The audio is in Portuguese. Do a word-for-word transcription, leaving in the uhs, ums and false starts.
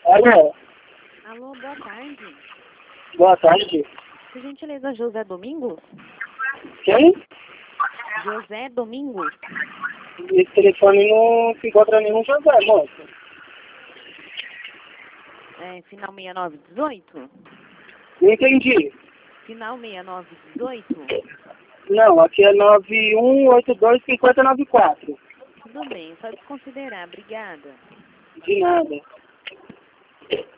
Alô? Alô, boa tarde. Boa tarde. Por gentileza, José Domingos? Quem? José Domingos? Esse telefone não se encontra nenhum José, moça. É, final seis nove um oito? Não entendi. Final seis nove um oito? Não, aqui é nove um oito dois cinco zero nove quatro. Tudo bem, só desconsiderar. Obrigada. De nada.